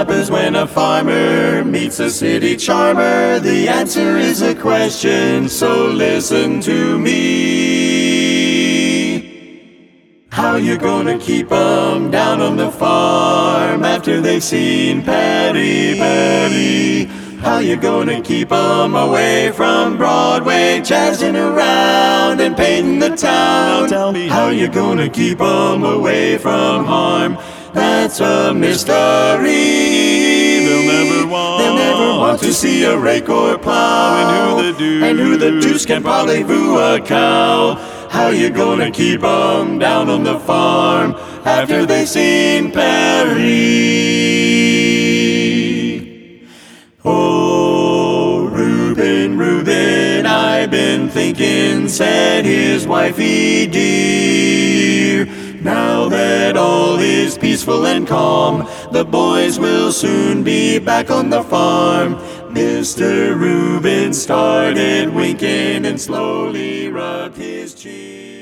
happens when a farmer meets a city charmer? The answer is a question, so listen to me. How you gonna keep 'em down on the farm after they've seen Petty? How you gonna keep 'em away from Broadway, jazzing around and painting the town? Now tell me, how you gonna keep 'em away from harm? That's a mystery. They'll never want to see a rake or plow. And who the deuce can parlez-vous a cow? How you gonna keep 'em down on the farm after they've seen Perry? Oh, Reuben, I've been thinking, said his wifey dear. Now that all is peaceful and calm, the boys will soon be back on the farm. Mr. Reuben started winking and slowly rubbed his chin.